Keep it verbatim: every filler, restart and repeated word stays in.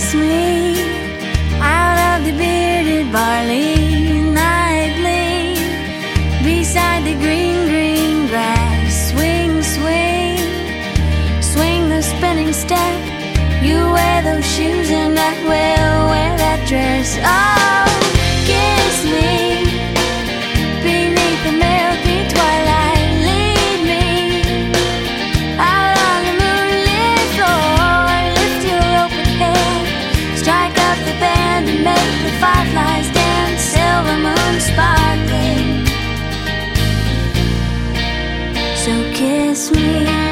kiss me out of the bearded barley nightly, beside the green, green grass. Swing, swing, swing the spinning step. You wear those shoes and I will wear that dress. Oh, kiss me beneath the milky twilight. Lead me out on the moonlit floor. Lift your open head, strike up the band and make the fireflies dance. Silver moon sparkling, so kiss me.